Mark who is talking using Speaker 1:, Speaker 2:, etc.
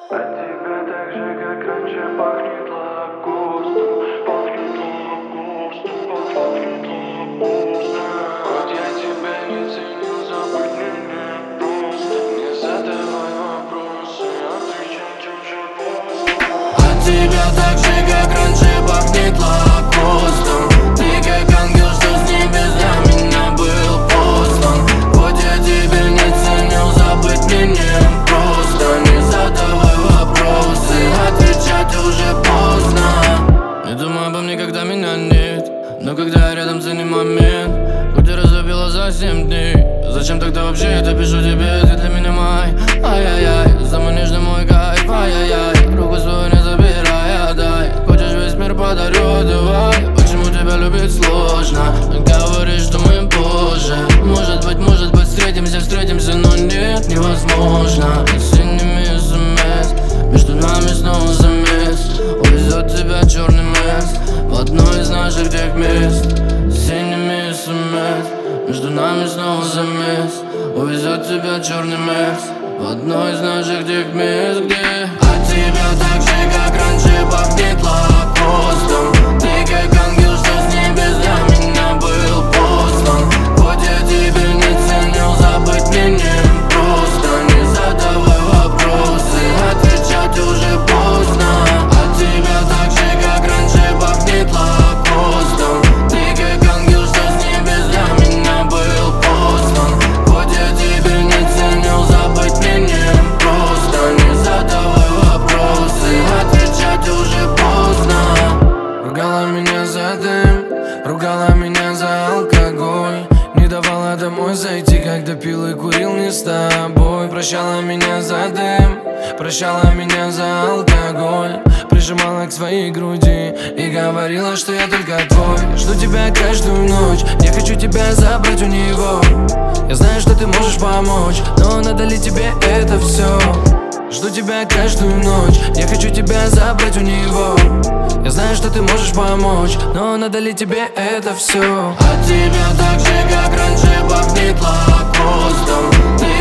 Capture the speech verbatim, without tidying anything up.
Speaker 1: От тебя так же, как раньше, пахнет лакостом. Пахнет лакостом, пахнет лакостом. Хоть я тебя не ценил, забыть мне непросто. Не задавай вопросы, отвечать уже поздно.
Speaker 2: От тебя так же, как раньше, пахнет лакостом. Ты как ангел, что с небес для меня был послан. Хоть я тебя не ценил, забыть мне непросто. Не задавай вопросы, отвечать уже поздно. Не думаю обо мне, когда меня нет, но когда я рядом, цени момент. Хоть и разлюбила за семь дней, зачем тогда вообще это пишу тебе? Ты для меня май, ай-яй-яй, самый нежный мой кайф, ай-яй-яй. Руку свою не забирай, отдай. Хочешь весь мир подарю, давай. Почему тебя любить сложно? Говоришь, что мы позже. Может быть, может быть, встретимся, встретимся, но нет, невозможно. Синими смс, между нами снова замес. Увезет тебя черный мест в одно из наших тех мест. Синими смс, между нами снова замес. Увезет тебя черный мест в одно из наших тех мест, где от тебя так же, как раньше, пахнет лакостом. Ты как ангел, что с небес для меня был послан. Хоть я тебя не ценил, забыть мне непросто. Не задавай вопросы, отвечать уже поздно. От тебя так же, как раньше, пахнет лакостом. Ты как ангел, что с небес для меня был послан. Хоть я тебя не ценил, забыть мне непросто. Не задавай вопросы, отвечать уже поздно. Ругала меня за дым, ругала меня за алкоголь. Не давала домой зайти, когда пил и курил не с тобой. Прощала меня за дым, прощала меня за алкоголь. Прижимала к своей груди и говорила, что я только твой. Жду тебя каждую ночь, я хочу тебя забрать у него. Я знаю, что ты можешь помочь, но надо ли тебе это все? Жду тебя каждую ночь, я хочу тебя забрать у него. Я знаю, что ты можешь помочь, но надо ли тебе это все? От тебя так же, как раньше, пахнет лакостом. Ты